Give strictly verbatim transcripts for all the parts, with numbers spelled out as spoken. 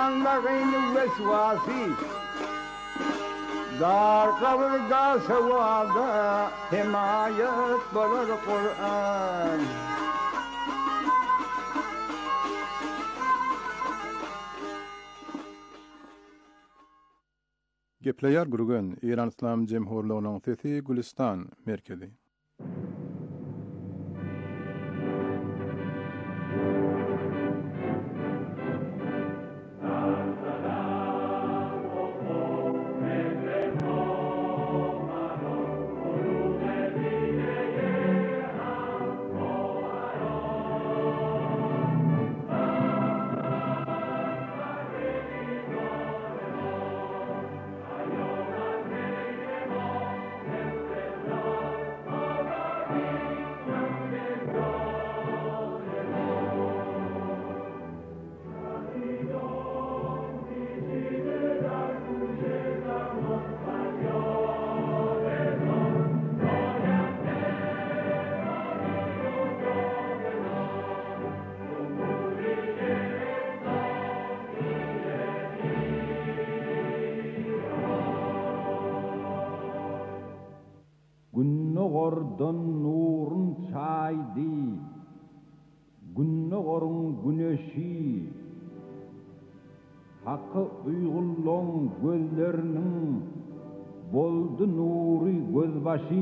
şeytanların vesvası dar kavrda sevada himayet bulur Kur'an. Gepleyer gurgun İran İslam Cemhurluğu'nun sesi Gülistan merkezi. Günnogordan nurun çaydı, günnogorun güneşi, hakkı uygulon gözlerinin boldu nuri gözbaşı,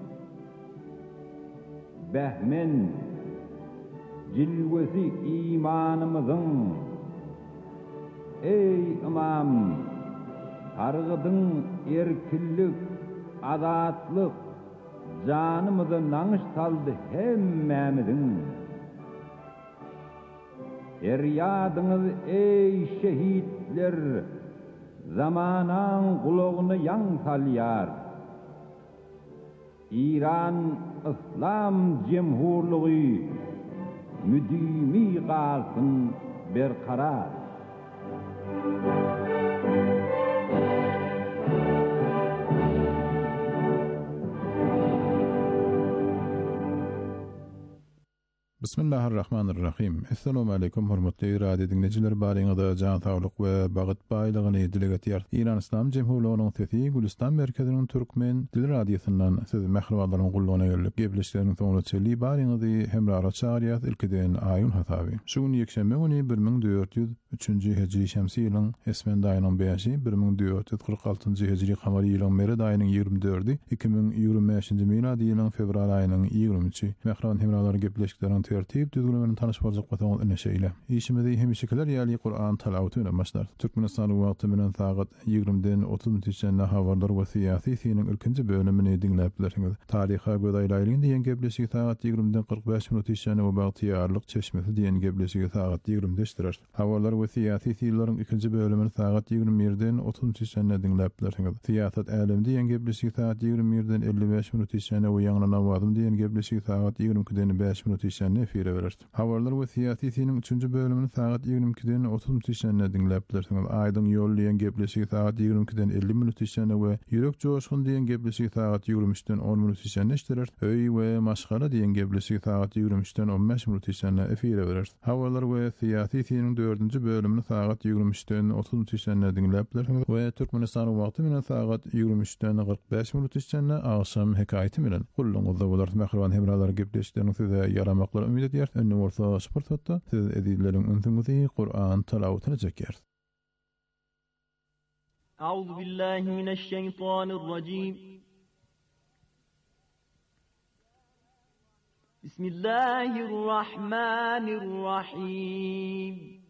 behmen cilvesi imanımızın, ey imam, targıdın erkillik, adatlık, canımızı nanış saldı hemmemizin. Feryadınız ey şehitler, zamanan kulağını yan salyar. İran İslam Cemhurluğu müdimi kalsın berkarar. Bismillahirrahmanirrahim. Assalamu alaykum hormatly radio dinleyijiler, baryňyzda jan saglyk we bagyt baýlygyny dile getirýär. İran İslam Cemhurluğunyň sesi Gülistan merkeziniň türkmen dil radiosundan siz mährumatlaryň gullugyna gelip gepleşýäriniň soňra baryňyzy hemrara çağırýar ilkiden aýyn hasaby. Şuň ýekşembe güni bir ming dört ýüz üçinji hejri şemsi ýylyň esmen daýynyň beşi bir ming dört ýüz kırk altyncı hejri kamary ýylyň meri daýynyň ýygrimi dördi iki ming ýygrimi beşinji miladi ýylyň fevral aýynyň ýygrimi üçi. Mähram hemralary gepleşikleriniň tertip düzgünligini tanış boljak bolsaňyz ine şeýle. İşimizde hemişekiler ýaly Kur'an talawatyna başlar. Türkmenistan wagty bilen sagat ýygriminden otuz minitçe habarlar we syýasy siniň ilkinji bölümini dinläp bilersiňiz. Taryha göz aýlaryň diýen gepleşik sagat ýygriminden kırk beş minitçe we bagtyýarlyk çeşmesi diýen gepleşik sagat ýygrimi beşdir. Habarlar we syýasy syýlaryň ikinji bölümini sagat ýygrimi birden otuz minitçe dinläp bilersiňiz. Syýasat älim diýen gepleşik sagat ýygrimi birden elli beş minitçe we ýaňra nawazym diýen gepleşik sagat ýygrimi ikiden beş minitçe efire berer. Habarlar we syýasy siniň üçünji bölümini sagat ýygrimi ikiden otuz minitçe dinläp bilersiňiz. Aýdyň ýollayan gepleşik sagat ýygrimi ikiden elli minitçe we ýürek joşgun diýen gepleşik sagat ýygrimi üçden on minitçe näşdirer. Öý we maşgala diýen gepleşik sagat ýygrimi üçden on beş minitçe efire berer. Habarlar we syýasy siniň dördünji bölümini sagat ýygrimi üçden otuz minitçe dinläp bilersiňiz. We Türkmenistan wagty bilen sagat ýygrimi üçden kırk beş minitçe aşam hekaýaty bilen gulluňyzda bolar. Mähram hemralar gepleşikleriniň size ýaramaklary ümid edýär. Önne bolsa sportda siz edileriň öňüňizi Kur'an talawatyna çekýär. Euzu billahi mineşşeytanirracim. Bismillahirrahmanirrahim.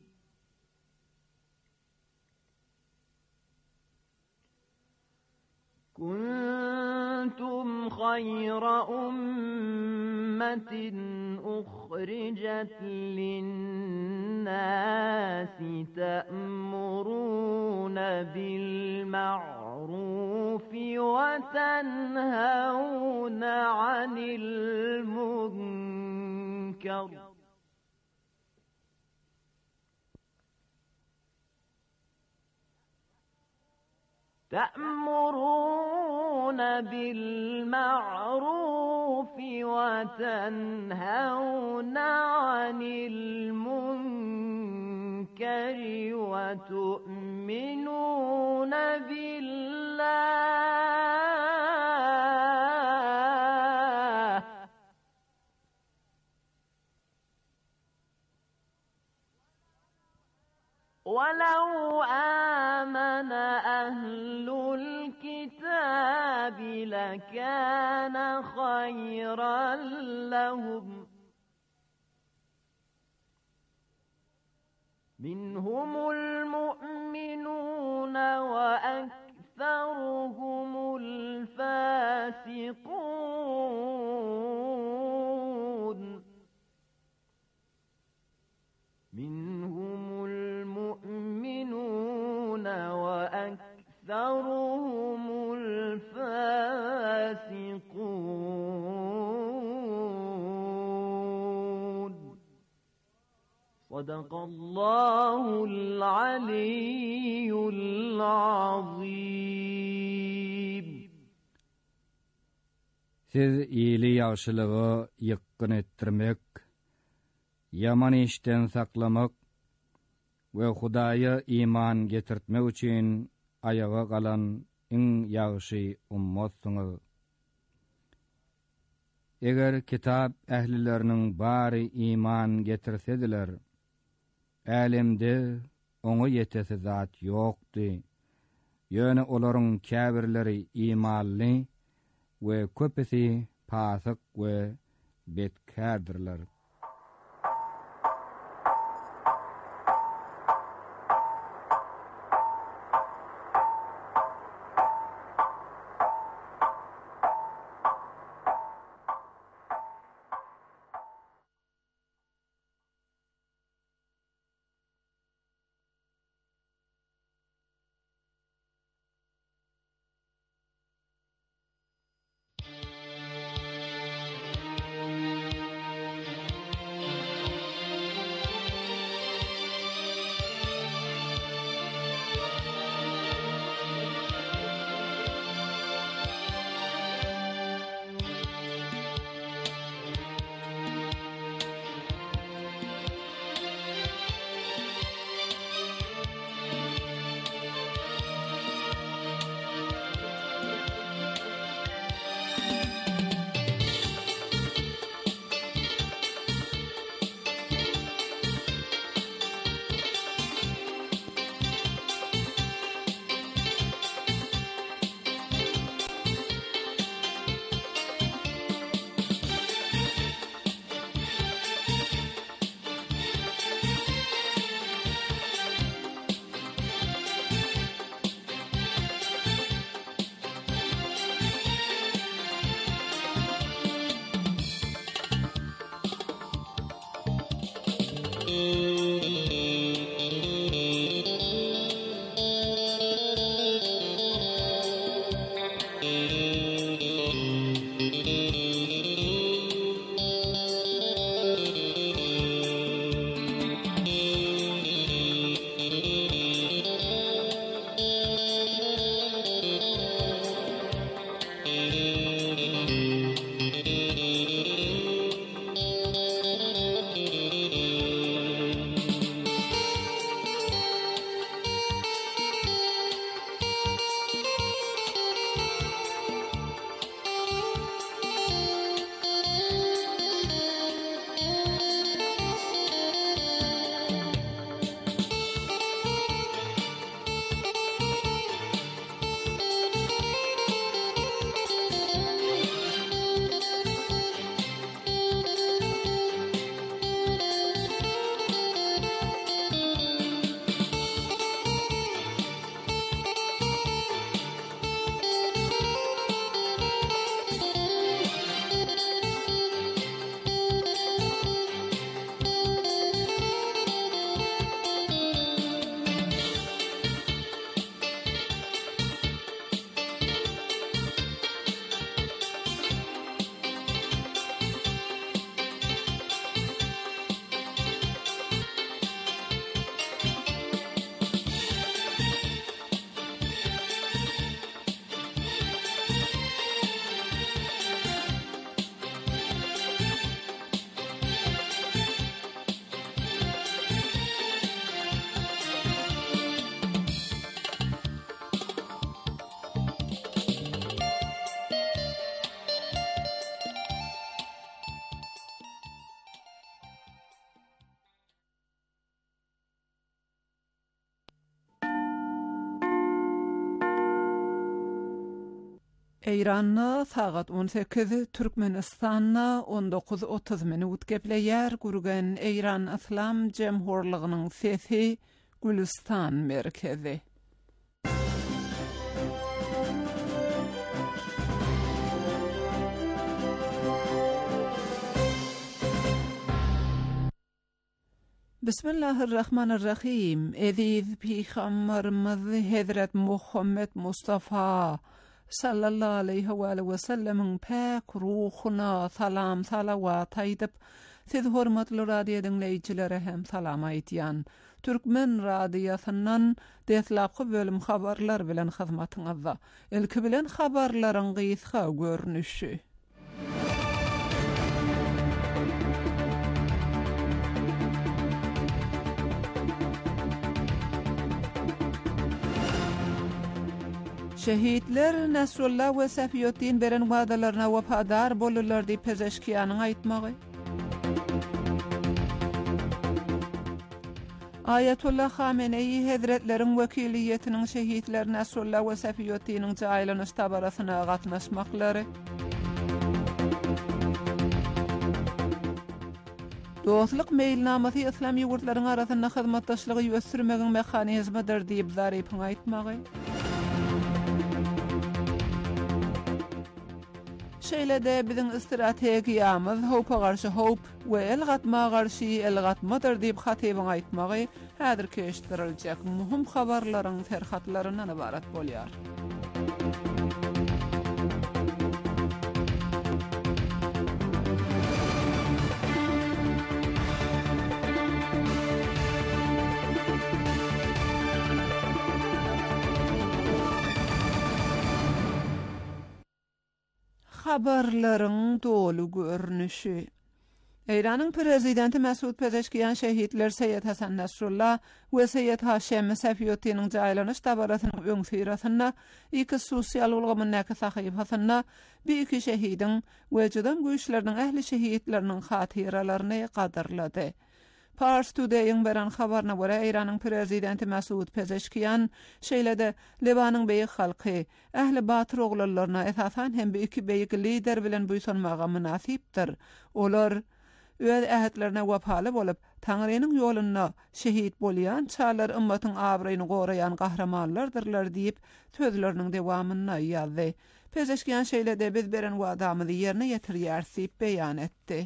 كنتم خير أمة أخرجت للناس تأمرون بالمعروف وتنهون عن المنكر تأمرون بالمعروف وتنهون عن المنكر القدر وتؤمنون بالله ولو آمن أهل الكتاب لكان خيرا لهم منهم المؤمنون وأكثرهم الفاسقون منهم المؤمنون وأكثرهم الفاسقون صدق الله العلي العظيم. Siz iyili ýagşylygy ýykgyn etdirmek, yaman işten saklamak we Hudaýa iman getirtmek üçin ayaga galan iň ýagşy ummatsyňyz. Eger kitap ählileriniň bary iman getirsediler, älemde oňa ýetesi zat ýokdy. Ýöne olaryň käbirleri imanly we köpesi pasyk we betkärdirler. Eýranna sagat on sekiz, Türkmenistanna on dokuz otuz minut gepleýär gurgan Eýran Islam Jemhurlygynyň sesi Gülistan merkezi. Bismillahirrahmanirrahim. Eziz Peygamberimiz Hazret Muhammed Mustafa sallallahu aleyhi ve sellem'in pek ruhuna salam salavat aýdyp, siz hormatly radio dinleýijilere hem salam aýdýan. Türkmen radiosundan detlapky bölüm habarlar bilen hyzmatyňyzda. Ilki bilen habarlaryň gysga görnüşi. Şehitler Nasrullah ve Safiyuddin beren wadalarına wafadar bolurlar diýip Pezeşkiýanyň aýtmagy. Ayetullah Khamenei Hazretleriň wekiliýetiniň şehitler Nasrullah we Safiyuddiniň jaýlanyş tabarasyna gatnaşmaklary. Dostlyk meýilnamasy İslam ýurtlarynyň arasynda hyzmatdaşlygy ýösürmegiň mehanizmidir diýip Zaripyň aýtmagy. Şeýlede biziň strategiýamyz howpa garşy howp we el gatma garşy el gatmadyr diýip hatybyň aýtmagy häzir keşdiriljek muhim habarlaryň terhatlaryndan ibarat bolýar. Habarlaryň dolu görnüşi. Eýranyň prezidenti Mesut Pezeşkiýan şehitler Seyyed Hasan Nasrullah we Seyyed Haşem Safiyuddiniň jaýlanyş tabarasynyň öňsirasyna iki sosial ulgamynyň sahypasyna bir iki şehidiň we jydam güýçleriniň ähli şehitleriniň hatyralaryny gadarlady. Pars Today'ın beren habarına göre Eýranyň prezidenti Mesut Pezeşkiýan şeýlede Lebanyň beýik halky ähli batyr oglalaryna esasan hem iki beýik lider bilen buýsanmaga münasipdir. Olar öz ähetlerine wapaly bolup Taňrynyň ýolunda şehit bolýan çağlar ümmetin abraýyny goraýan gahramanlardyrlar diýip sözleriniň dewamyny ýazdy. Pezeşkiýan şeýlede biz beren wadamyzy ýerine ýetirýär diýip beýan etdi.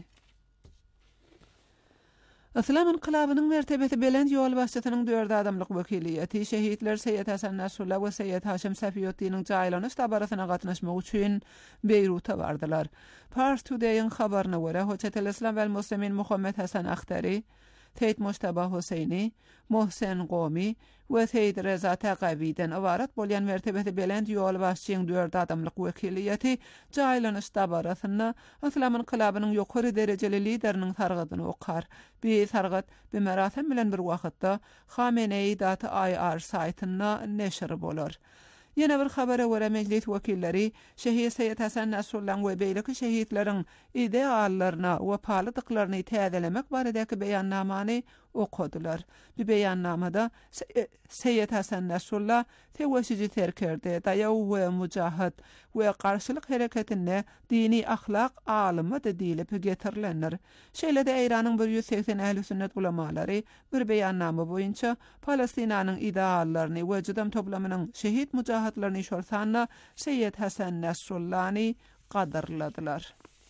Islam inqilabynyň mertebesi belend ýol başçysynyň dörd adamlyk wekiliýeti şehitler Seyyed Hasan Nasrullah we Seyyed Haşem Safiyuddiniň jaýlanyş tabarasyna gatnaşmak üçin Beýruta bardylar. Pars Today'ın habaryna görä Hoçatel Islam we Muslimin Muhammed Hasan Akhtari, Seyyid Mujtaba Huseyni, Mohsen Qomi we Seyyid Reza Taqabiýden ibarat bolýan mertebesi belend ýol başçysynyň dörd adamlyk wekiliýeti jaýlanyş tabarasyna Islam inqilabynyň ýokary derejeli lideriniň targydyny okar. Bir targat bir merasem bilen bir wagtda Khamenei daty I R saýtyna neşir bolar. Yine bir habara göre meclis wekilleri şehit Seyyed Hasan Nasrullah we beýleki şehitleriň ideallaryna we palydyklaryny täzelemek baradaki beýannamany okudular. Bu beýannamada Seyyed Hasan Nasrullah tewessüji terkerde, daýaw we mujahid we garşylyk hereketine dini ahlak alymy da diýilip getirilenler. Şeýlede Eýranyň bir yüz seksen ähli sünnet ulemalary bir beýannama boýunça Palestinanyň ideallaryny we jydam toplamynyň şehit mujahidlaryny şorsanna Seyyed Hasan Nasrullah'ny gadarladylar.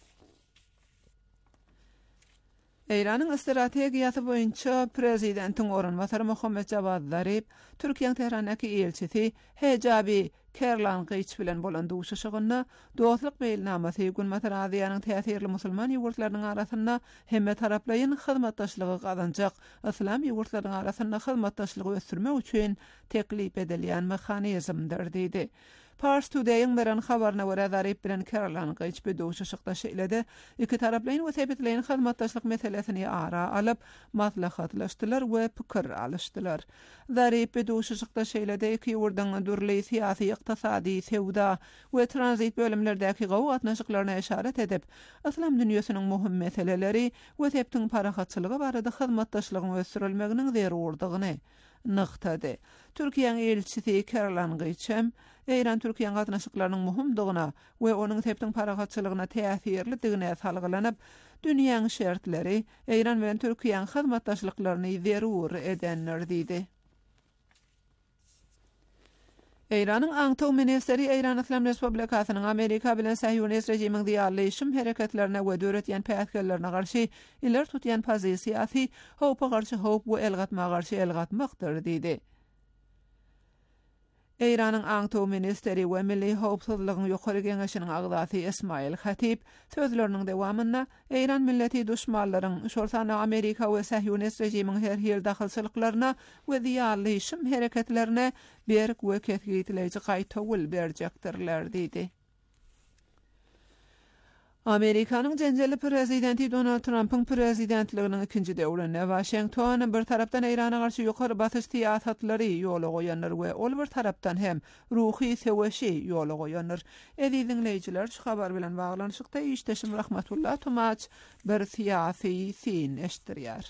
Eýranyň strategiýasy boýunça prezidentiň orunmasary Muhammed Javad Zarip, Türkiýanyň Tehrandäki elçisi Hejabi Kerlan Gyç bilen bolan duşuşygyna dostlyk beýilnamasy Gülmatar Aziýanyň täsirli musulman ýurtlarynyň arasynda hemme taraplaryň hyzmatdaşlygy gazanjak Islam ýurtlarynyň arasynda hyzmatdaşlygy ösürmek üçin teklip edilýän mehanizmdir diýdi. Pars Today'ın beren habarına göre Zarip bilen Kerlan Gyç bir duşuşykda şeýlede iki taraplaryň we sepetleýän hyzmatdaşlyk meselesini ara alyp maslahatlaşdylar we pikir alışdylar. Zarip bir duşuşykda şeýlede iki ýurtdyň dürli syýasy, ykdysady, sewda we transit bölümlerdäki gawy gatnaşyklaryna işaret edip, Islam dünýäsiniň muhim meseleleri we sepetiň parahatçylygy barada hyzmatdaşlygyň ösürilmeginiň zerurdygyny, nıqtady. Türkiýeň elçisi Kerlan Gyçem Eýran Türkiýe gatnaşyklarynyň muhimdygyna we onuň tepdiň paragatçylygyna täsirlidigine salgylanyp, dünýäň şertleri Eýran bilen Türkiýeň hyzmatdaşlyklaryny zerur edenler diýdi. Eýranyň Aňtow ministeri Eýran Islam Respublikasynyň Amerika bilen Sahyonist rejimiň diýerleşim hereketlerine we döretýän päýtgerlerine garşy iler tutýan pozisiýasy howpa garşy howp we elgatma garşy elgatmakdyr diýdi. Eýranyň Aňtow ministeri we Milli Howpsuzlygyň ýokary geňeşiniň agzasy Ismail Hatip sözleriniň dewamynda Eýran milleti düşmanlaryň şortany Amerika we Sahyonist rejimiň her ýer dahylçylyklaryna we diýerleşim hereketlerine berk we ketgiýetleýici gaýtawul berjekdirler diýdi. Amerikanyň jenjeli prezidenti Donald Trump'ın prezidentliginiň ikinji döwründe Washington bir tarapdan Eýrana garşy ýokary batyş siýasatlary ýola goýanlar we ol bir tarapdan hem ruhy seweşi ýola goýanlar. Edi dinleýijiler şu habar bilen baglanyşykda işdeşim Rahmatullah Tumaç bir siýasy sin eşdirýär.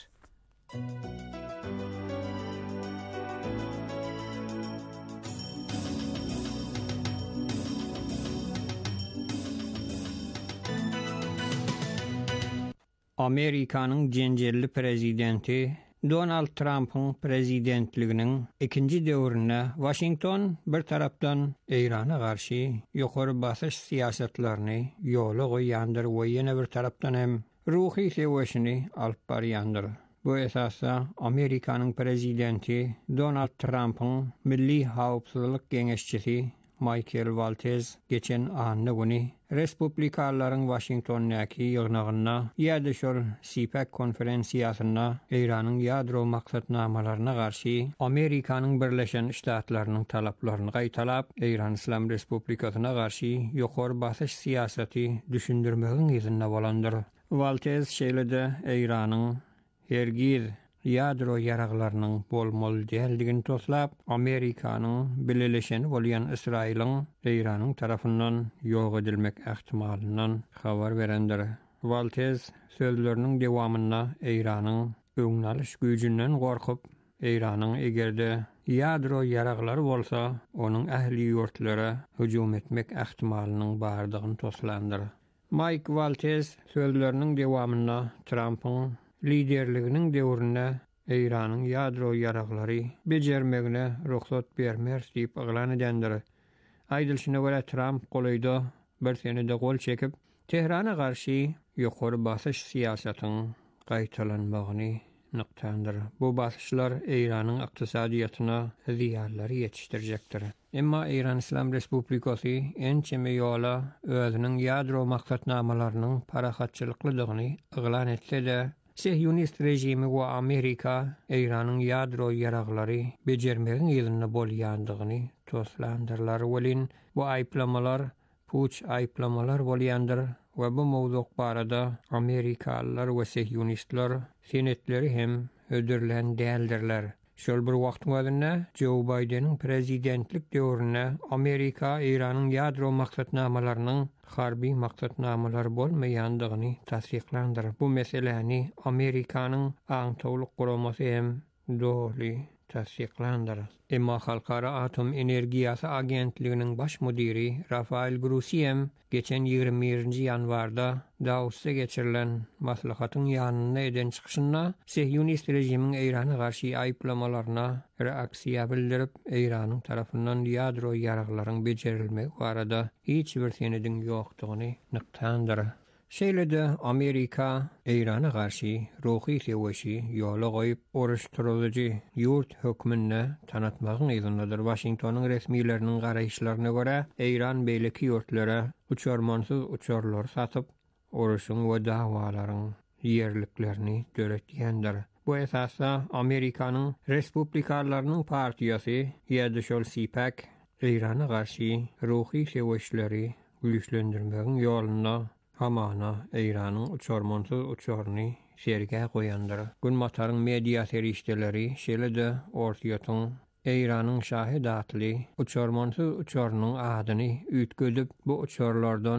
Amerikanyň jenjelli prezidenti Donald Trump'ın prezidentliginiň ikinji döwründe Washington bir tarapdan Eýrana garşy ýokary basyş siýasatlaryny ýola goýandyr we ýene bir tarapdan hem ruhy seweşini alyp barýandyr. Bu esasda Amerikanyň prezidenti Donald Trump'ın Milli Howpsuzlyk Geňeşçisi Michael Waltz geçen anny güni Respublikanlaryň Washingtondäki ýygnagyna ýa-da şol C PAC konferensiýasyna Eýranyň ýadro maksatnamalaryna garşy Amerikanyň Birleşen Ştatlarynyň talaplaryny gaýtalap, Eýran Islam Respublikasyna garşy ýokary basyş siýasaty düşündirmegiň ýerine bolandyr. Waltz şeýlede Eýranyň hergiz ýadro ýaraglarynyň bolmaly däldigini toslap, Amerikanyň bileleşen bolýan Israýlyň Eýranyň tarapyndan ýok edilmek ähtimalyndan habar berendir. Waltz sözleriniň dewamynda Eýranyň öňnalyş güýjünden gorkup, Eýranyň egerde ýadro ýaraglary bolsa, onuň ähli ýurtlara hüjum etmek ähtimalynyň bardygyny toslandyr. Mike Waltz sözleriniň dewamynda Trump'ın liderliginiň döwründe Eýranyň ýadro ýaraglary bejermegine ruhsat bermer diýip aglan edendir. Aýdylşyna görä Trump golayda bir senede gol çekip Tehrana garşy ýokary basyş siýasatynyň gaýtalanmagyny nyktandyr. Bu basyşlar Eýranyň ykdysadyýatyna ziýanlary ýetişdirjekdir. Emma Eýran Islam Respublikasy ençeme ýola özüniň ýadro maksatnamalarynyň parahatçylyklydygyny aglan etse-de, Sahyonist rejimi we Amerika Eýranyň ýadro ýaraglary bejermegiň ýerine bolýandygyny toslandyrlar. Welin bu aýplamalar puç aýplamalar bolýandyr we bu mowzuk barada Amerikalılar we Sahyonistler senetleri hem ödürlen däldirler. Şol bir wagt wagtynda Joe Biden'in prezidentlik döwrüne Amerika Eýranyň ýadro maksatnamalarynyň harbi maksatnamalar bolmaýandygyny tasdiklandyr. Bu meseleni Amerikanyň Aňtowlyk guramasy hem doly tasdiklandyr. Emma Halkara Atom Energiýasy Agentliginiň baş mudiri Rafael Grossi hem geçen ýygrimi birinji ýanwarda Davosda geçirilen maslahatyň ýanyna eden çykyşynda Sahyonist rejimiň Eýrana garşy aýplamalaryna reaksiýa bildirip, Eýranyň tarapyndan ýadro ýaraglaryň bejerilmegi barada hiç bir senediň ýokdugyny nyktandyr. Şeýlede Amerika Eýrana garşy ruhy seweşi ýola goýup oruşturulyjy ýurt hökmüne tanatmagyň ýerinidir. Washingtonyň resmiýetleriniň garaýşlaryna görä, Eýran beýleki ýurtlara uçarmansyz uçarlar satyp, oruşyň we dawalaryň ýerliklerini döretýändir. Bu esasda Amerikanyň Respublikanlarynyň partiýasy ýa-da şol C PAC Eýrana garşy ruhy seweşleri güýçlendirmegiň ýolunda hamana Eýranyň uçarmansyz uçaryny serge goýandyr. Gün mataryň media serişdeleri şeýlede ortaýatyň Eýranyň şahidatly uçarmansyz uçarynyň adyny üýtgedip, bu uçarlardan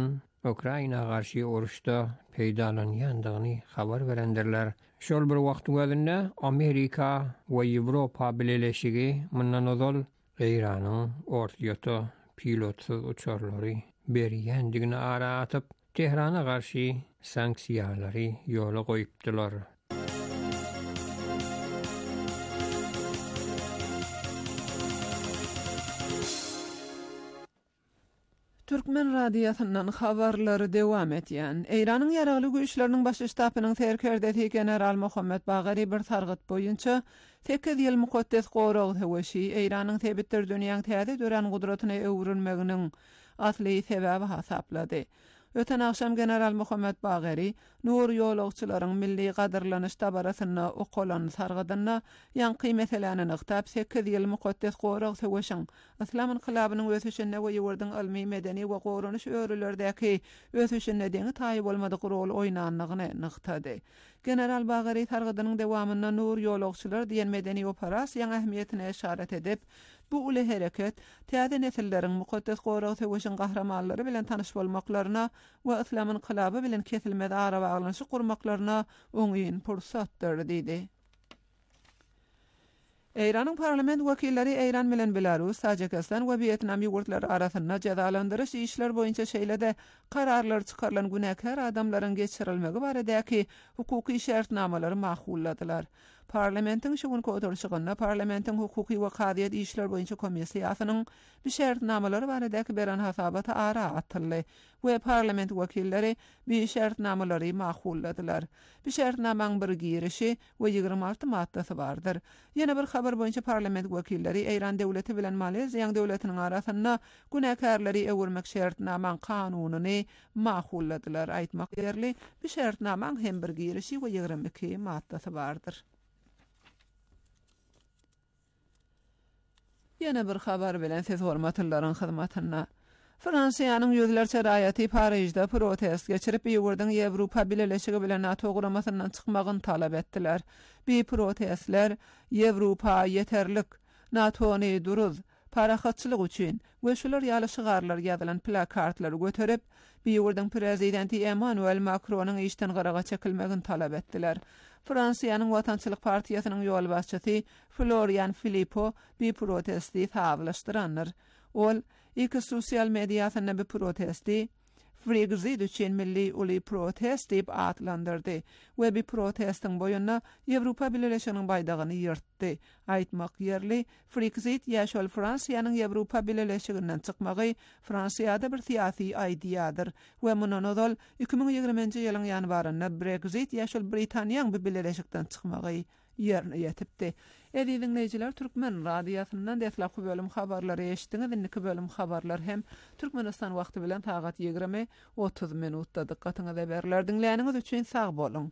Ukraina garşy uruşda peýdalanýandygyny habar berendirler. Şol bir wagt gözünde Amerika we Ýewropa birleşigi mundan ozal Iranyň ortaýata pilotsuz uçarlary berýändigini ara atyp Tehrana garşy sanksiýalary ýola goýupdylar. Türkmen radiosynyň habarlary dewam etýän. Eýranyň ýaragly güýçleriniň baş ştabynyň serkerdeti general Muhammed Bagary bir targyt boýunça sekiz ýyl mukaddes gorag hewşi Eýranyň tebitdir dünýäň täze dören gudratyny öwrülmeginiň asly sebäbi hasaplady. Öten akşam general Muhammed Bagary nur ýolagçylaryň milli gadyrlanyş tabarasyna okulan sargydyna ýanky meseleni nykdap sekiz ýyl mukaddes gorag hewşiň Islam inqilabynyň ösüşine we ýurdyň ilmi medeni we gorunuş öwrülerdäki ösüşine deňi taýyp bolmadyk rol oýnanlygyny nyktady. General Bagary sargydynyň dewamynda nur ýolagçylar diýen medeni operasiýaň ähmiýetine işaret edip, bu uly hereket täze nesilleriň mukaddes gorag hewşiň gahramanlary bilen tanyş bolmaklaryna we Islam inqilaby bilen kesilmez ara baglanyşy gurmaklaryna öňýän pursatdyr diýdi. Eýranyň parlament wekilleri Eýran bilen Belarus, Tajikistan we Vietnam ýurtlary arasynda jazalandyryş işler boýunça şeýlede kararlar çykarlan günäkär adamlaryň geçirilmegi baradäki hukuky şertnamalary maqulladylar. Parlamentin şu günkü oturuşyna parlamentin hukuky we kadiýet işler boýunça komissiýasynyň bir şertnamalary baradäki beran hasabata ara atyldy we parlament wekilleri bir şertnamalary maqulladylar. Bir şertnamaň bir girişi we ýygrimi alty maddasy bardyr. Ýene bir habar boýunça parlament wekilleri Eýran döwleti bilen Maleziýa döwletiniň arasynda günäkärleri öwürmek şertnamaň kanunyny maqulladylar. Aýtmak ýerli, bir şertnamaň hem bir girişi we ýygrimi iki maddasy bardyr. Ýene bir habar bilen siz hormatlylaryň hyzmatyna. Fransiýanyň ýüzlerçe raýaty Paryjda protest geçirip ýurdyň Ýewropa Birleşigi bilen NATO guramasyndan çykmagyny talap etdiler. Bu protestler Ýewropa ýeterlik, NATO-ny duruz, parahatçylyk üçin we şular ýaly şygarlar ýazylan plakartlar göterip, bu ýurdyň prezidenti Emmanuel Macronyň işden garaga çekilmegini talap etdiler. Fransiýanyň Watançylyk partiýasynyň ýol başçysy Florian Philippot bu protesti hawlaşdyranlar. Ol iki sosial mediýasyna bu protesti Brexit üçin milli uly protest diýip atlandyrdy we bu protestiň boýundan Ýewropa Birleşiginiň baýdagyny ýyrtdy. Aýtmak ýerli, Brexit ýaşol Fransiýanyň Ýewropa Birleşiginden çykmagy Fransiýada bir syýasy aýdýadyr we mundan ozal iki ming ýygrymynjy ýylyň ýanwarynda Brexit ýaşol Britaniýanyň bu birleşikden çykmagy ýerine ýetipdi. Edi dinleyijiler, Türkmen radiosynyň deslapky bölüm habarlary eşitdiňiz. Indiki bölüm habarlar hem Türkmenistan wagty bilen tagat ýygrimi otuz minutda dikkatyňyza berler. Dinleýäniňiz üçin sag bolun.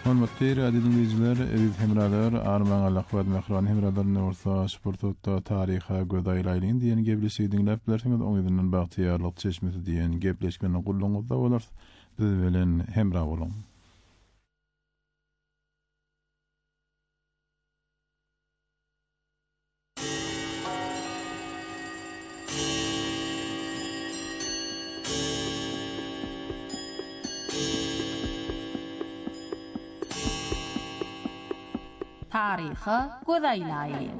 Hormatly radio dinleyijiler, eziz hemralar, arman alaqwat mehran hemralar nursa sportda taryha gödaýlaýyn diýen gepleşigi dinläp bilersiňiz, oňydan bagtyýarlyk çeşmesi diýen gepleşmeni gulluňyzda bolar. Biz bilen hemra bolun. Taryhy gözaýlaýyn.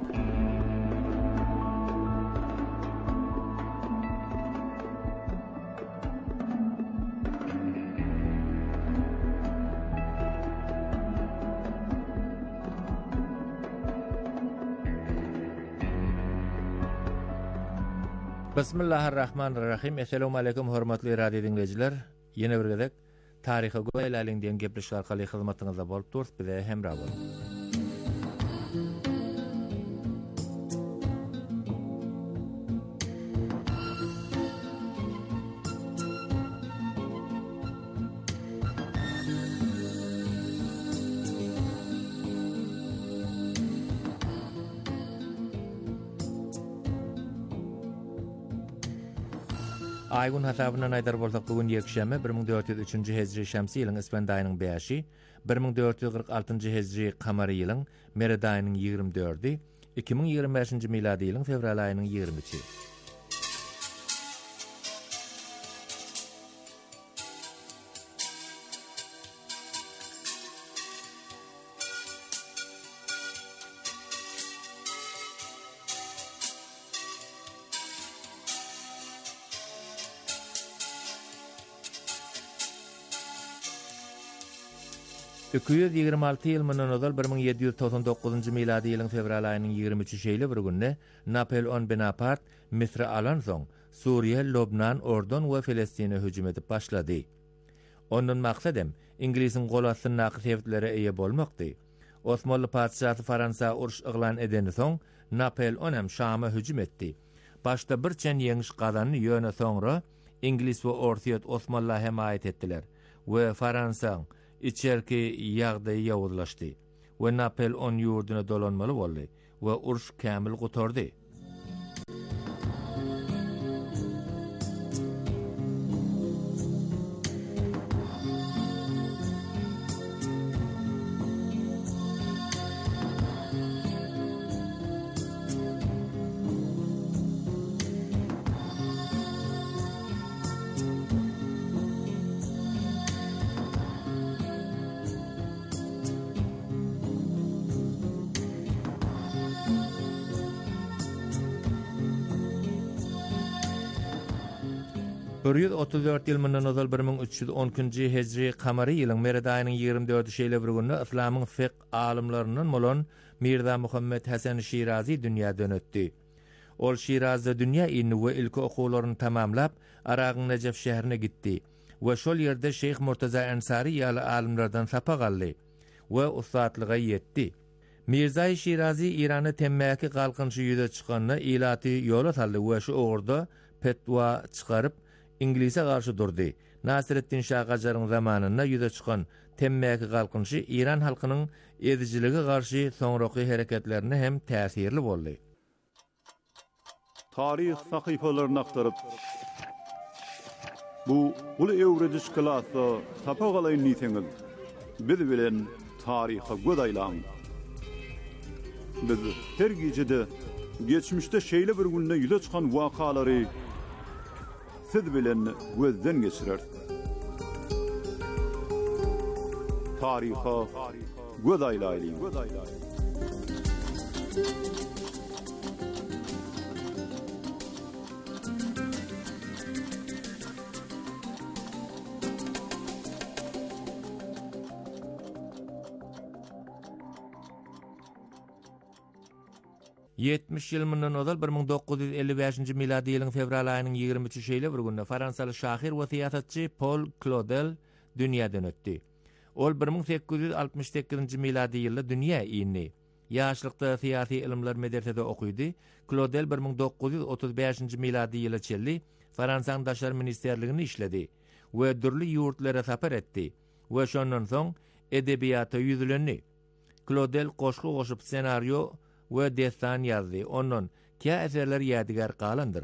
Bismillahirrahmanirrahim. Assalamu alaykum hormatly radio dinleyijiler. Ýene bir gezek taryhy gözaýlaýyn diýen gepleşik arkaly hyzmatyňyzda bolup durýar, bize hemra bolun. Aygun hasabyna aýdar bolsak, bugün ýekşäme bir ming dört ýüz üçünji hejri şämsi ýylyň Ispan daýynyň beşi, bir ming dört ýüz kırk altynjy hejri kamary ýylyň Mere daýynyň ýygrimi dördi, iki ming ýygrimi beşinji miladi ýylyň fevral aýynyň ýygrimiçi. iki yüz ýygrimi alty ýyl mundan ozal bir ming ýedi ýüz toksan dokuzunjy miladi ýylyň fevral aýynyň ýygrimi üçi şeýle bir günde Napoleon Bonaparte Misra alan soň Suriýe, Lobnan, Ordon we Filistine hüjüm edip başlady. Onuň maksady Inglisiň gol astyna sebäplere eýe bolmakdy. Osmanly padşahy Fransa uruş eglan edeni soň Napoleon hem Şama hüjüm etdi. Başda bir çen ýeňiş gazanny ýöne soňra Inglis we Orsiýet Osmanlyga hemaýet etdiler we Fransa içerki ýagdaý ýawuzlaşdy we Napoleon ýurduna dolanmaly boldy we uruş kämil gutardy. bir yüz otuz dört ýyl mundan ozal bir ming üç ýüz onunjy hejri kamary ýylyň Mere daýynyň ýygrimi dördi şeýle bir günde islamyň fiq alimlerinden bolan Mirza Muhammed Hasan Şirazi dünýä dönetdi. Ol Şirazda dünýä ilmi we ilki okuwlaryny tamamlap Aragyň Nejef şäherine gitdi we şol ýerde Şeyh Murtaza Ansari ýaly alimlerden sapa galdy we ustatlyga ýetdi. Mirza Şirazi Irany temmäki galkynşy ýüze çykanyna ilaty ýola saldy we şu orada petwa çykaryp İngilise karşı durdy. Nasreddin Şah Gajaryň zamanynda ýüze çykan temmäki galkynşy İran halkynyň edijiligi karşı soňraky hereketlerine hem täsirli boldy. Tarih sahypalaryny aktaryp bu ulu ewrediş klasy tapa galaýyn niýetiňiz biz bilen taryha gödaýlan. Biz her gejede geçmişde şeýle bir günde ýüze çykan wakalary siz bilen gözden geçirer. Taryha gödaýlaýyn. yetmiş ýyl mundan ozal bir ming dokuz ýüz elli beşinji miladi ýylyň fevral aýynyň ýygrimi üçi şeýle bir günde Fransaly şahyr we siýasatçy Paul Claudel dünýäden ötdi. Ol bir ming sekiz ýüz altymyş sekizinji miladi ýylda dünýä iýni. Ýaşlykda siýasy ilimler medresede okuýdy. Claudel bir ming dokuz ýüz otuz beşinji miladi ýyla çelli Fransaň Daşary ministerligini işledi we dürli ýurtlara sapar etdi. We şondan soň edebiyata yüzülenni. Claudel goşgu goşup senaryo we destan ýazdy. Ondan kä eserler ýadigar galandyr.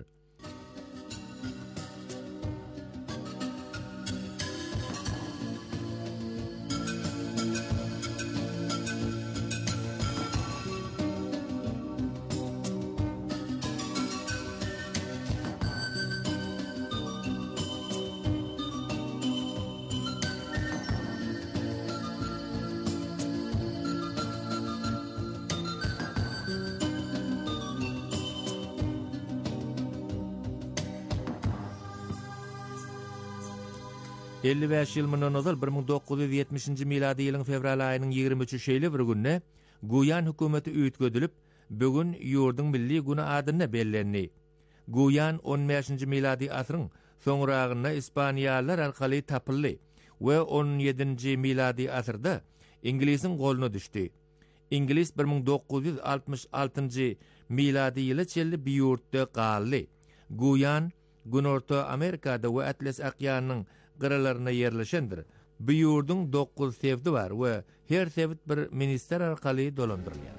elli beş ýyl mundan ozal bir ming dokuz ýüz ýetmişinji miladi ýylyň fevral aýynyň ýygrimi üçi şeýle bir günne Guyan hökümeti üýtgedilip bugün ýurdun milli güni adyna bellendi. Guyan on beşinji miladi asyryň soňragyna Ispaniýalylar arkaly tapyldy we on ýedinji miladi asyrda İngiliziň goluny düşdi. İngiliz bir ming dokuz ýüz altymyş altynjy miladi ýyly çelli bir ýurtda galdy. Guyan Günorta Amerikada we Atlas Okeanynyň gyralaryna yerleşendir. Bu ýurdun dokuz sevdi bar we her sevit bir minister arkaly dolandyrylýar.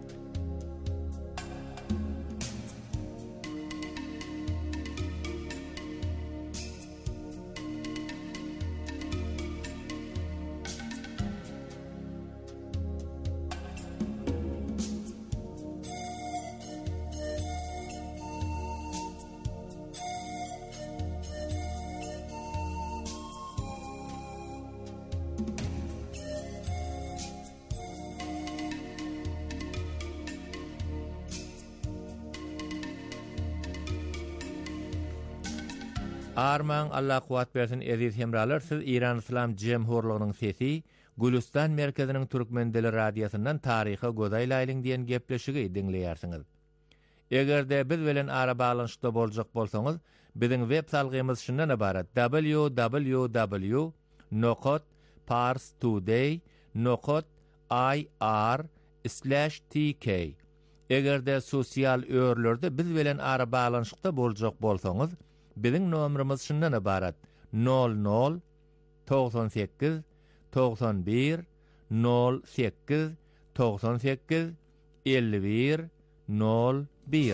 Arman Allah kuwat bersin eziz hemralar, siz İran İslam Cemhurluğunyň sesi Gülistan merkeziniň Türkmendeli radiosundan taryha godaýlaýlyň diýen gepleşigi dinleýärsiňiz. Egerde biz bilen ara baglanyşda boljak bolsaňyz, biziň web salgymyz şundan ibarat: w w w nokta parstoday nokta i r slash t k. Egerde sosial örlerde biz bilen ara baglanyşda boljak bolsaňyz, biziň nomerimiz şundan ibarat: nol nol doksan sekiz doksan bir nol sekiz doksan sekiz elli bir nol bir.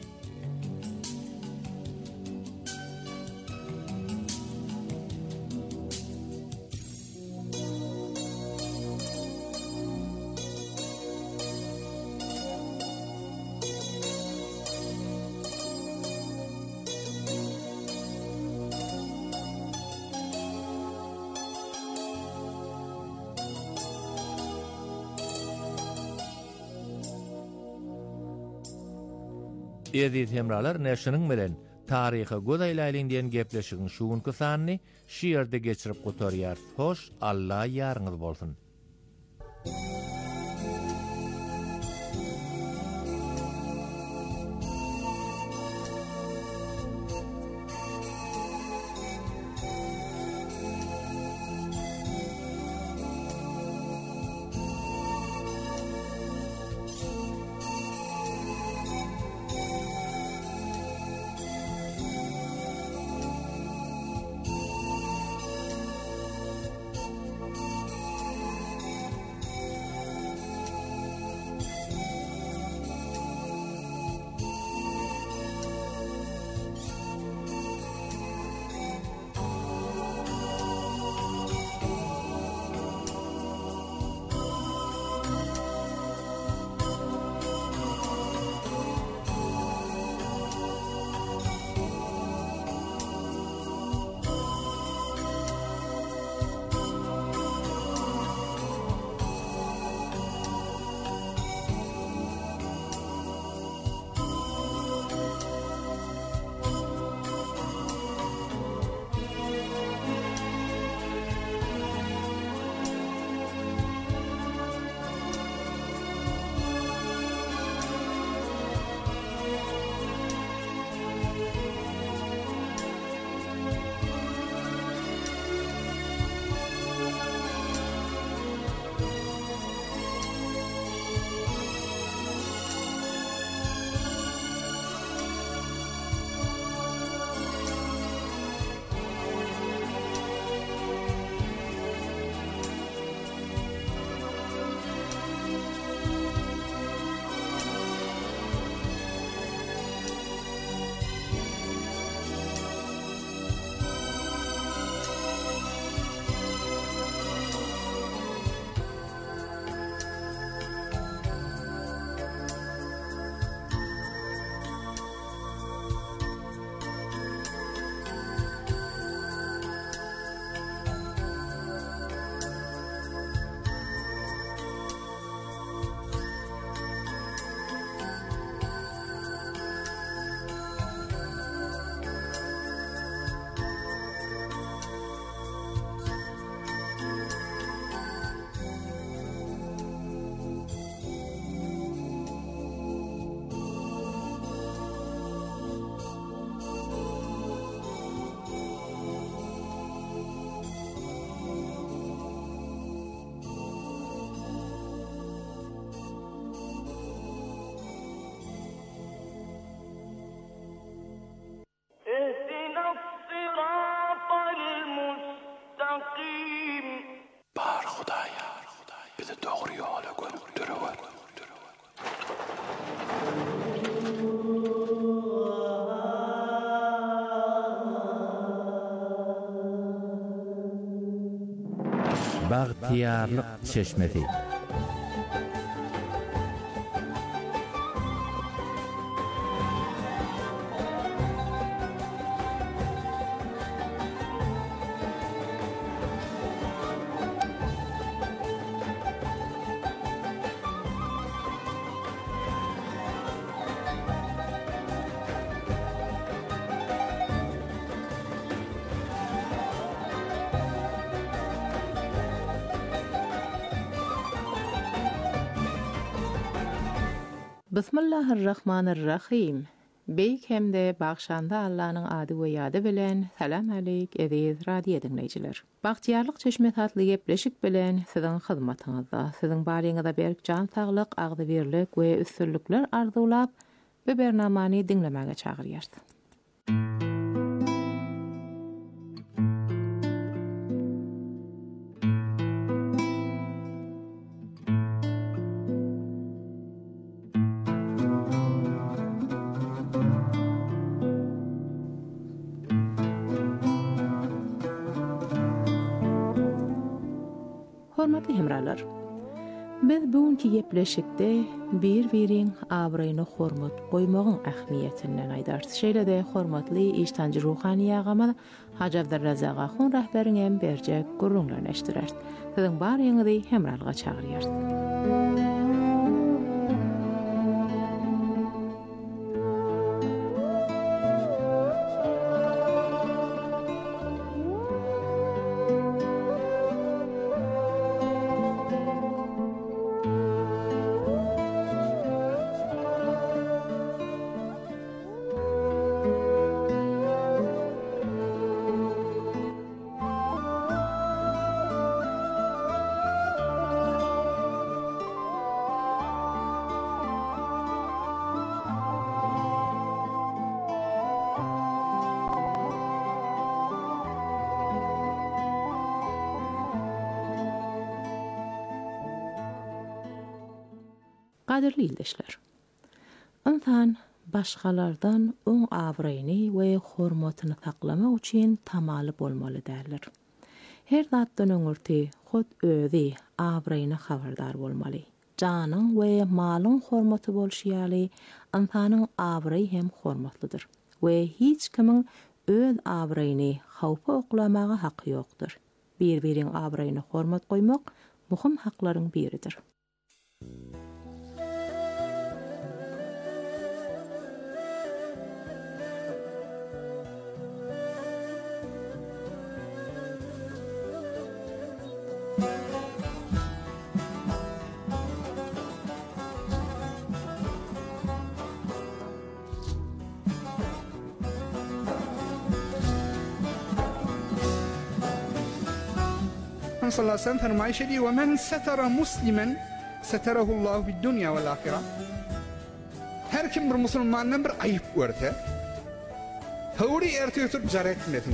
Eziz hemralar, näşiniň bilen taryha godaýlaýlyň diýen gepleşigiň şu günkü sanyny şiýerde geçirip gotarýar. Hoş, Allah ýarňyz bolsun. bizi doğru yola götürüyor. Baghtiyarlyk çeşmesi. Bismillahirrahmanirrahim. Beyk hemde bagşanda Allah'ın adı we ýady bilen salam aleyk aziz radio dinleyijiler. Bagtiyarlyk çeşme tatly gepleşik bilen siziň hyzmatyňyzda, siziň baryňyzda berk jan saglyk, agdy birlik we üstünlikler arzulap bu bernamany dinlemäge çagyrýar. Hormatly hemralar, biz bugünkü gepleşikde bir-biriň abryny hormat goýmagyň ähmiýetinden aýdarys. Şeýle-de hormatly iştanjy ruhany ýagama Haji Abdurrazak Ahun rahberiňem berjek gurrunlaryny eşdirer. Siziň baryňyzy hemralga çagyrýar. Qadirli ildeşler. Insan başgalardan oň abryny we hormatyny saklamak üçin tamaly bolmaly däller. Her zatdan öňürti hod özi abryny habardar bolmaly. Janyň we malyň hormaty bolşýaly, insanyň abry hem hormatlydyr we hiç kimiň öz abryny hawpa oklamagy haky ýokdur. Bir-biriň abryny hormat goýmak muhim haklaryň biridir. صلى الله عليه وسلم فرمایش دی ومن ستر مسلما ستره الله في الدنيا والآخرة. Her kim bir musulmandan bir ayıp görse, hawri erti tutup jar etmesin.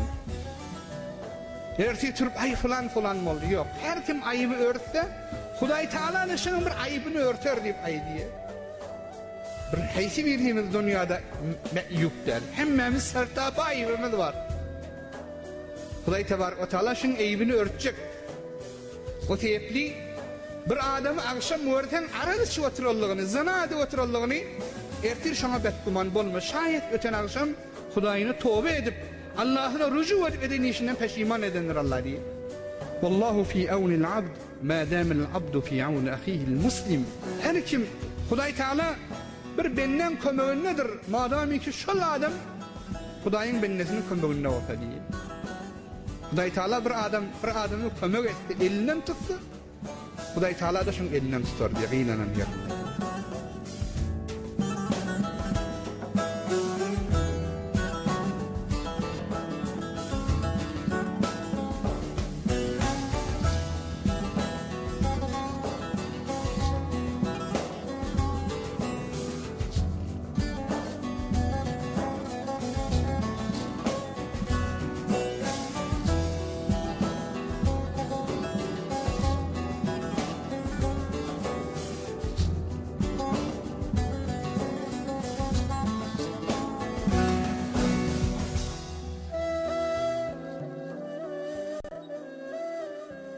Erti tutup ay falan falan boldy. Yok. Her kim ayıbı örtse, Hudaý Taala şoň bir ayıbyny örter diýip aýdy. Bir heýsi birimiz dünýäde meýupdir. Hemmemiz sertap ayıbymız var. Hudaý Taala şoň ayıbyny örtjek. O tepli bir adam akşam wörten arady şu oturallygyny, zanady oturallygyny ertir şoňa betguman bolma. Şaýet öten akşam Hudaýyny tövbe edip Allah'ına rücu edip edenişinden peşiman edenler Allah diye. Wallahu fi awnil abd ma dama'l abdu fi awn ahihi'l muslim. Her kim Hudaý Taala bir benden kömegindedir. Madami ki şol adam Hudaýyň bennesini kömeginde bolsa diye. Hudaý Taala bir adam bir adamy kömek etdi, elinden tutdu. Hudaý Taala da şoň elinden tutar diye gynanyň ýok.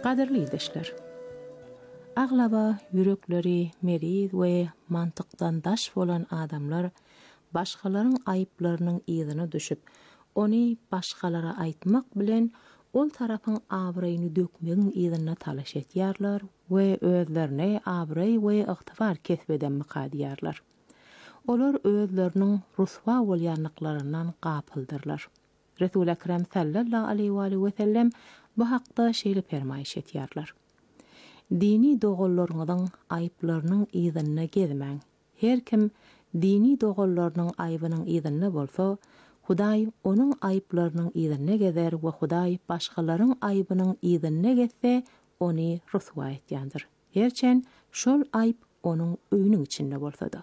Qadirli ildeşler. Aglaba yürekleri merid we mantıkdan daş bolan adamlar başgalarının ayıplarının ýzyna düşüp, ony başgalara aýtmak bilen ol tarapyň abraýyny dökmegiň ýzyna talaş etýärler we özlerine abraý we ygtybar kesbeden mykadýarlar. Olar özleriniň ruswa bolýanlyklaryndan gapyldyrlar. Resul Ekrem sallallahu aleyhi ve sellem bu hakda şeýle fermaýyş etýärler. Dini dogallaryňyň aýyplarynyň ýzyna gezmäň. Her kim dini dogallarynyň aýbynyň ýzyna bolsa, Hudaý onun aýyplarynyň ýzyna gezer we Hudaý başgalaryň aýbynyň ýzyna getse, ony ruswa etýändir. Herçen şol aýyp onun öýüniň içinde bolsa-da.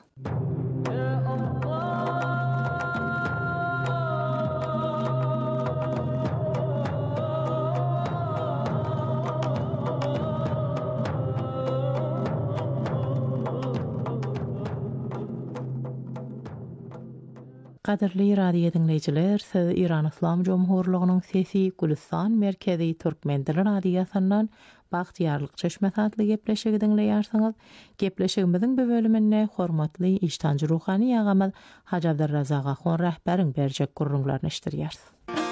Qadirli radio dinleyijiler, siz İran İslam Cumhurluğunyň sesi Gülistan merkezi Türkmen dili radiosundan Bagtyarlyk çeşme satly gepleşigi dinleýärsiňiz. Gepleşigimiziň bu bölümine hormatly iştanjy ruhany ýagamyz Haji Abdurrazak Ahon rahberiň berjek gurrunlaryny iştirýärsiz.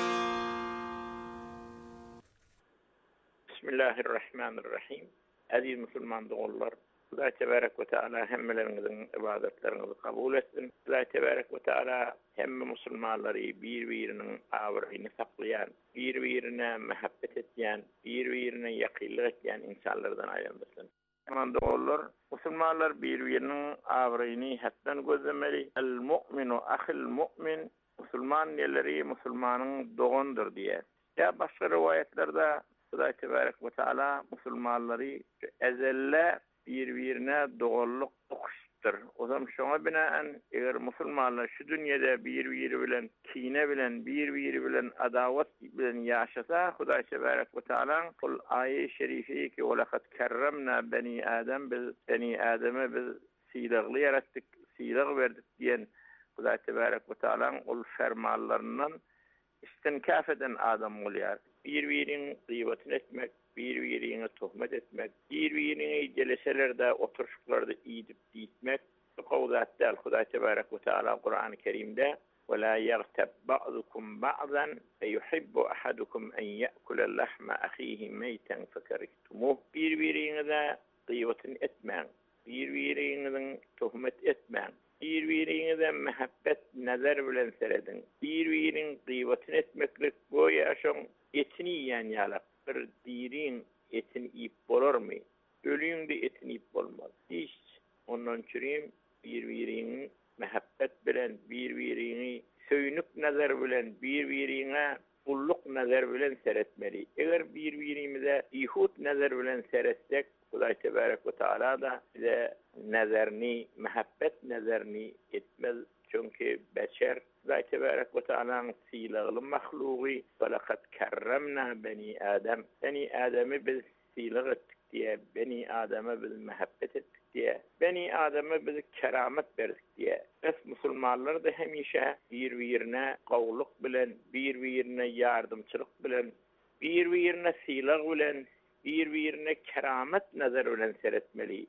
Bismillahirrahmanirrahim. Aziz musulman dogallar, Allah tebarek ve teala hemmeleriňiziň ibadetlerinizi kabul etsin. Allah tebarek ve teala hemme musulmanlary bir-biriniň awraýyny saklayan, bir-birine mehabbet etýän, bir-birine ýakynlyk etýän insanlardan aýlandyrsyn. Aman dogallar, musulmanlar bir-biriniň awraýyny hatdan gözlemeli. El-mu'minu ahil mu'min, musulman neleri musulmanyň dogandyr diýär. Ya başga riwayatlerde Allah tebarek ve teala musulmanlary ezelle bir-birine dogallyk okuşdur. O zaman şoňa binaen eger musulmanlar şu dünýede bir-biri bilen kine bilen, bir-biri bilen adawat bilen ýaşasa, Hudaý tebarek ve teala kul aýy şerifi ki "Walaqad karramna bani Adam", biz bani Adam'a biz sylagly yaratdyk, sylag berdik diýen Hudaý tebarek ve teala ol fermanlaryndan istinkaf eden adam bolýar. Bir-biriniň gıýbatyny etmek, bir-birine töhmet etmek, bir-birine jeleselerde, oturuşlarda iyidip diýmek, bu kowdatda Hudaý tebarek ve teala Kur'an-ı Kerimde وَلَا يَغْتَبْ بَعْضُكُمْ بَعْضًا فَيُحِبُّ أَحَدُكُمْ أَنْ يَأْكُلَ اللَّحْمَ أَخِيهِ مَيْتًا فَكَرِهْتُمُوهُ. Bir-birine gıýbatyny etmeň, bir-birine töhmet etmeň, bir-birine mehabbet nazar bilen seredin. Bir-biriniň gıýbatyny etmeklik goýa şoň etini ýan ýalap. Bir dirin etini ip bolarmy? Ölüňde etini ip bolmaz. Hiç ondan çürüm bir-biriniň mehabbet bilen, bir-birini söýnük nazar bilen, bir-birine kulluk nazar bilen seretmeli. Eger bir-birimize ihut nazar bilen seretsek, Hudaý tebarek ve teala da bize nazarni, mehabbet nazarni etmez. Çünkü beşer Hudaý tebarek ve teala'nın sylagly mahlugy, "Walaqad karramna bani Adam", bani Adam'ı biz sylag etdik diye, bani Adam'a biz mehabbet etdik diye, bani Adam'a biz keramet berdik diye. Biz musulmanlar da hemişe bir-birine gowluk bilen, bir-birine yardımçylyk bilen, bir-birine sylag bilen, bir-birine keramet nazar bilen seretmeli.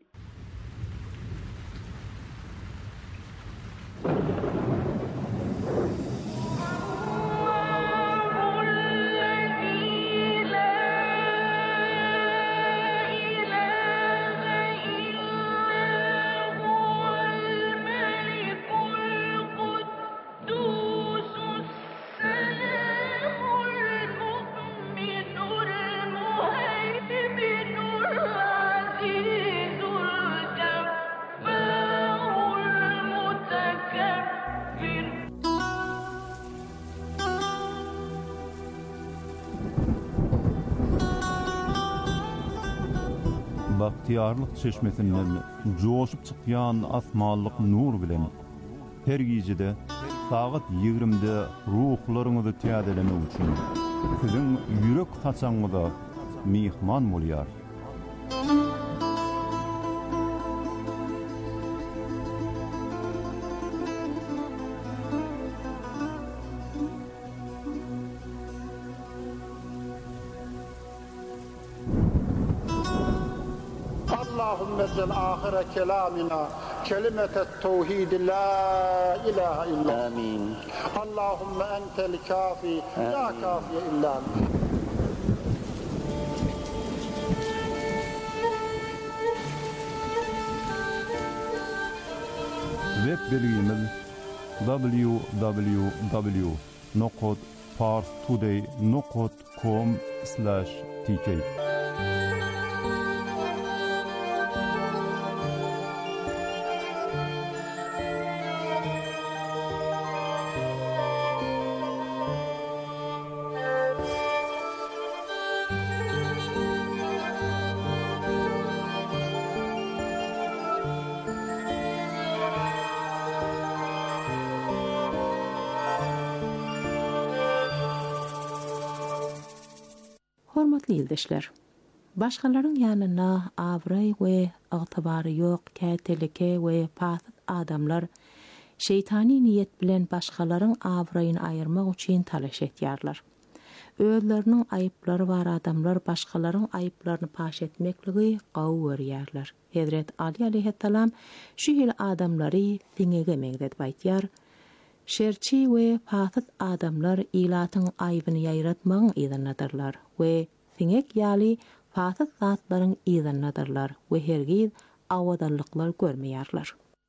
Bagtyarlyk çeşmesinden joşup çykýan asmanlyk nur bilen her gijede sagat ýigrimde ruhlaryňyzy täzelemek üçin siziň ýürek taçaňyza mihman bolýar. اللهم اجعل آخر كلامنا كلمة التوحيد لا إله إلا آمين. اللهم أنت الكافي لا كافي إلا أنت. Web bilgimiz w w w nokta parstoday nokta com slash t k. Hormatly ýyldaşlar. Başgalaryň ýanyna awray we ygtybary ýok kätelike we pasyt adamlar şeytani niýet bilen başgalaryň awraýyny aýyrmak üçin talaş etýärler. Özleriniň aýyplary bar adamlar başgalaryň aýyplaryny paş etmekligi gawy görýärler. Hazrat Ali aleyhisselam şu hil adamlary diňege megdet baýtýar. Şerçi we pasyt adamlar ilatyň aýbyny ýaýratmagyň ýa-da we siňek ýaly pasyt zatlaryň ýa-da we hergiz awadarlyklar görmeýärler.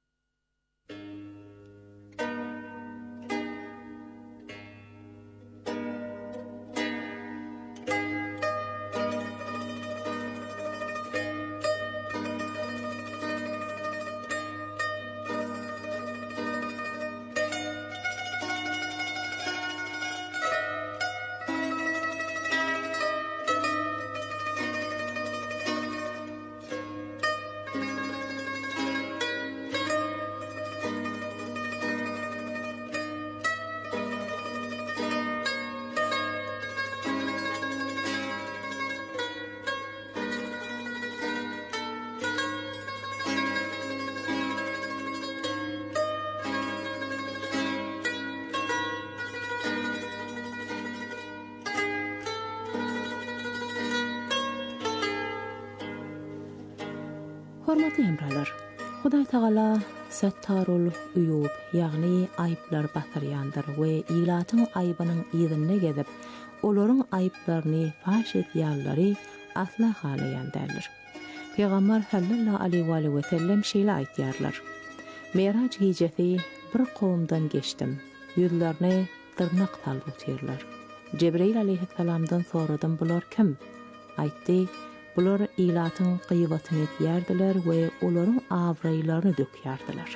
Hormatly hemralar, Hudaý Taala Sattarul Uyub, ýagny aýplar batyrýandyr we ilatyň aýbynyň ýygyny gezip, olaryň aýplaryny faş etýärleri asla halaýandyr. Peýgamber sallallahu aleyhi we sellem şeýle aýtýarlar. Meraç gecesi bir kowumdan geçdim. Ýüzlerini tırnak talgutýarlar. Cebrail aleyhisselamdan soradım, bular kim? Aýtdy, bular ilatyň gyýbatyny etýärdiler we olaryň awraýlaryny dökýärdiler.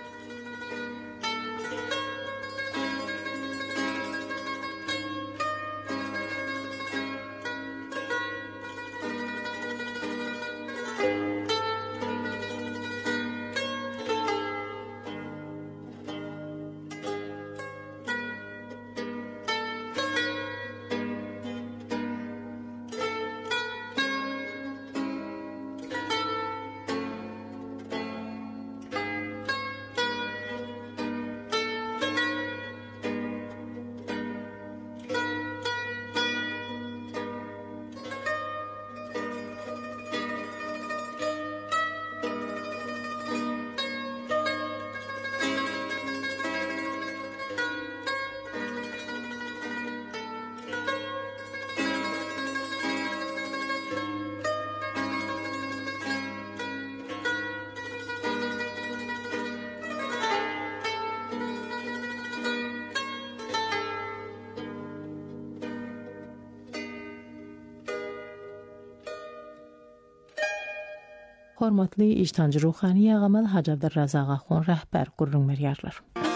Hormatly ijtancı ruhani ýagamyz Hacı Abdurrazak Ahun rahber gurrun merýärler.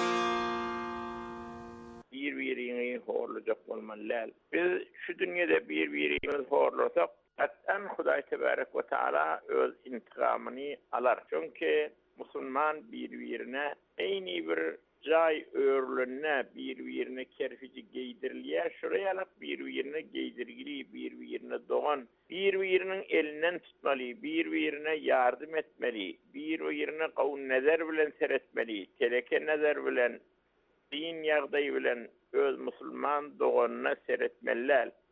Bir-birini horlajak bolmalylar. Biz şu dünýede bir-birimizi horlasak, at'an Hudaý tebarek we taala öz intikamyny alar. Çünki musulman bir-birine eýni bir jay örlünne bir-birine kerfici geydirilýär, şuraya bir-birine geydirgili, bir-birine dogan, bir-birinin elinden tutmaly, bir-birine yardım etmeli, bir-birine gawn nazar bilen seretmeli, teleke nazar bilen, din ýagdaý bilen öz musulman doganyna seretmeliler.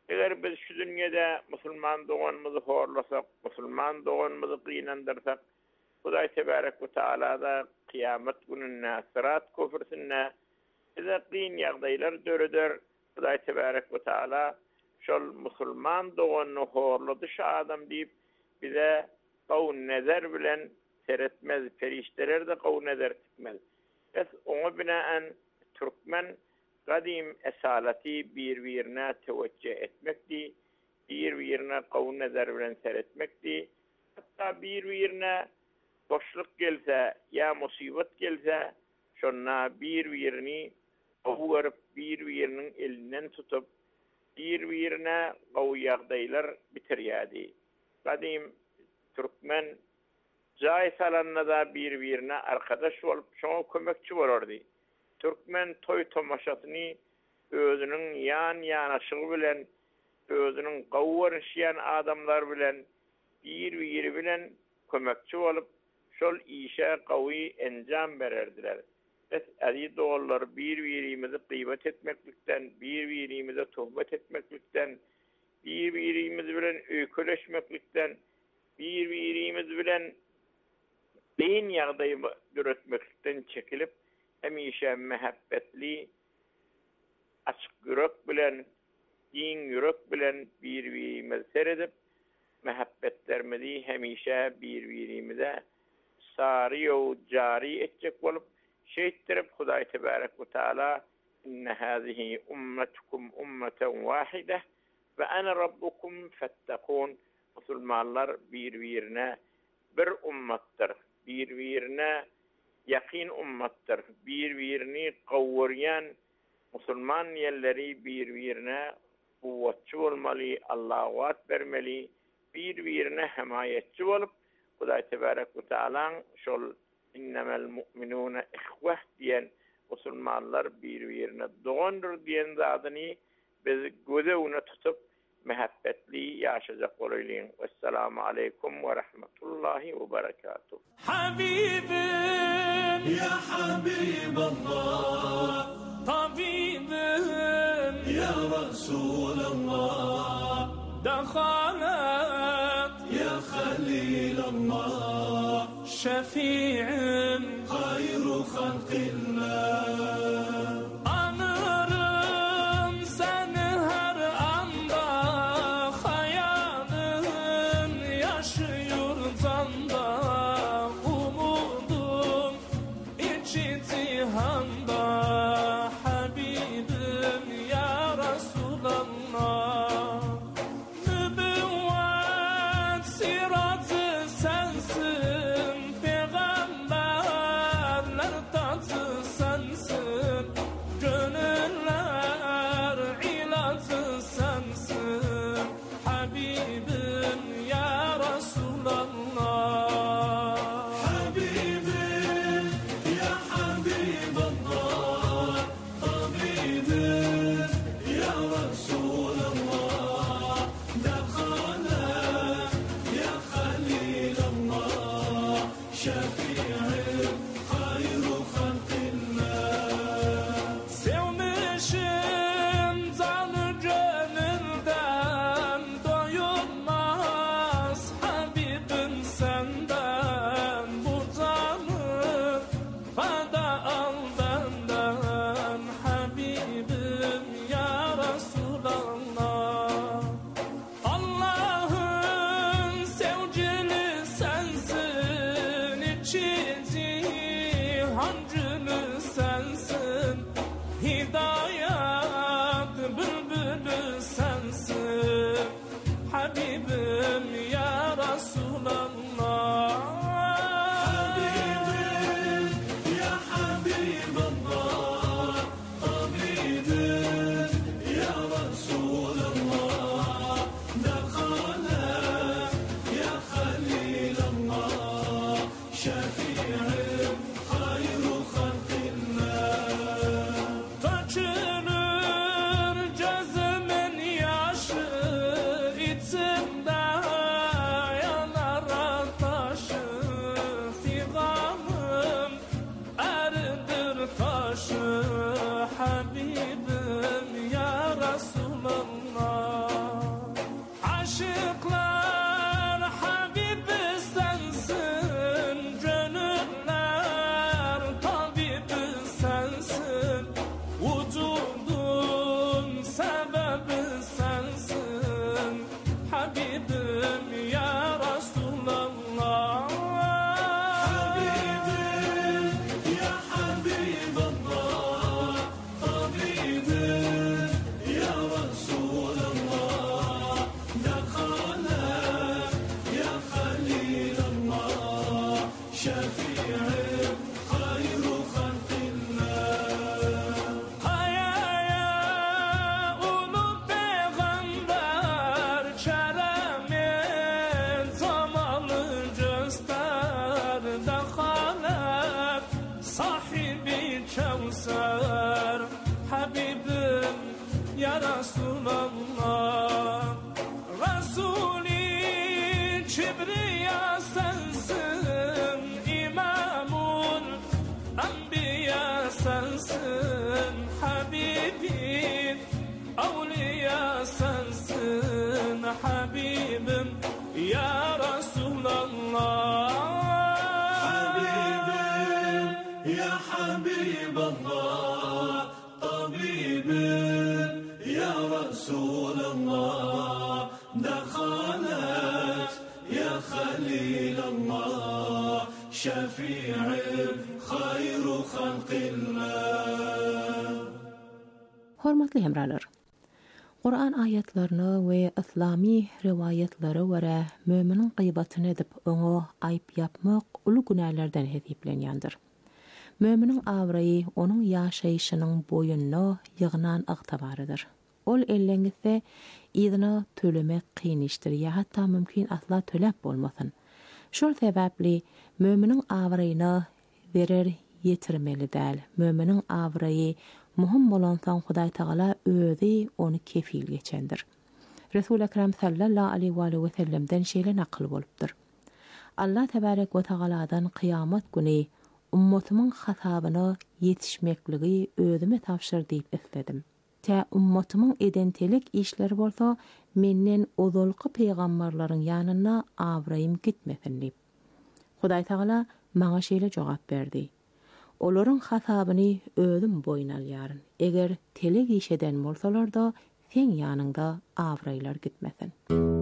Eger biz şu dünyada musulman doğanımızı horlasak, musulman doğanımızı kıynandırsak, Hudaý tebarek ve taala da kıyamet gününe, sırat köprüsüne bize kıyın ýagdaýlar döreder. Hudaý tebarek ve taala şol musulman doğanını horladı şu adam diýip bize kavun nezer bilen seretmez, perişteler de kavun nezer etmez. Es onu binaen Türkmen kadim esalati bir-birine teveccüh etmekdi, bir-birine kavun nezer bilen seretmekdi. Hatta bir-birine boşluk gelse ya musibet gelse şonna bir-birini avuvarıp bir-birinin elinden tutup bir-birine qawy ýagdaýlar bitirýärdi. Kadim Türkmen jaý salanda bir-birine arkadaş bolup şoňa kömekçi bolardy. Türkmen toy tomaşasyny özünün ýan ýanaşygy bilen, özünün gawwarşýan adamlar bilen bir-biri bilen kömekçi bolup şol işe qawy enjam bererdiler. Es aziz doğullar bir-birimizi gıybet etmeklikten, bir-birimize töhmet etmeklikten, bir-birimiz bilen öýköleşmeklikten, bir-birimiz bilen beýin ýagdaýy göretmeklikten çekilip, hemişe mehabbetli, açyk ýürek bilen, giň ýürek bilen bir-birimizi seredip, mehabbetlerimizi hemişe bir-birimize sari jari etjek bolup, şeytirip Hudaý tebarek ve taala inne hazihi ummetukum ummeten wahide ve ana rabbukum fettakun. Musulmanlar bir-birine bir ummatdır, bir-birine yakin ummatdır, bir-birini gawwaryan musulman yerleri bir-birine kuvvetçi bolmaly, Allah'a wat bermeli, bir-birine himayetçi bolup Hudaý tebarek ve taala şol innemel mu'minuna ihweh diyen musulmanlar bir-birine doğandır diyen zadyny biz gözewne tutup mehabbetli yaşayacak bolaylyň. Assalamu aleykum ve rahmetullahi ve berekatuh. Habibim ya Habiballah, tabibim ya Resulallah, dakhalat ya Khalilallah, şefi'im hayru halqillah. Anırım seni her anda, hayalın yaşıyor zanda, umudum içi cihanda, Habibim ya Resulallah. Nübüvvet siratı sensin, peygamberler tatı sensin, gönüller ilacı sensin, Habibim ya Resulallah. Habibim ya Habiballah, tabibim ya Resulallah, dakhalat ya Khalilallah, şefi'im hayru halqillah. Sevmişim canı gönülden, doyulmaz Habibim senden, bu canı feda al benden, Habibim ya Resulallah. Allah'ın sevgili sensin, iki cihan gülü sensin, hidayet bülbülü sensin, Habibim ya Resulallah. Habibim ya Habiballah, tabibim ya Resulallah, dakhalat ya Khalilallah, şefi'im hayru halqillah. Dökülür gözümün yaşı, içimde yanar taşı, figanım eridir taşı, Habibim ya Resulallah. Resulallah Resulü Kibriya sensin İmamul Enbiya sensin Habibim Avliya sensin Habibim Ya Resulallah Habibim Ya Habiballah Tabibim Ya Resulallah دخلت يا خليل الله شفيع خير خلق الله Hormatly hemralar. Qur'an ayetlerini ve İslami rivayetlere göre müminin gıybatını edip onu ayıp yapmak ulu günahlardan hesiplenýändir. Müminin avrayı onun yaşayışının boyunna yığınan ıqtabarıdır. Ol ellengize idina tölemek qiyinişdir ya hatta mümkün asla tölep bolmasın. Şol sebäpli müminin avrayını verir yetirmeli däl. Müminin avrayı muhim bolansan Hudaý Taala özi onu kefil geçendir. Resul Ekrem sallallahu aleyhi ve sellem'den şeýle nakl bolupdyr. Allah tebarek ve Taala'dan kıyamet günü ummatynyň hasabyna yetişmekligi özüme tapşyr diýip isledim. Ta ummatynyň edentelik işleri bolsa menden ozalky peýgamberleriň ýanyna awraýym gitmesin diýip. Hudaý Taala maňa şeýle jogap berdi. Olaryň hasabyny özüm boyun alýaryn. Eger telik işeden bolsalar da sen ýanynda awraýlar gitmesin.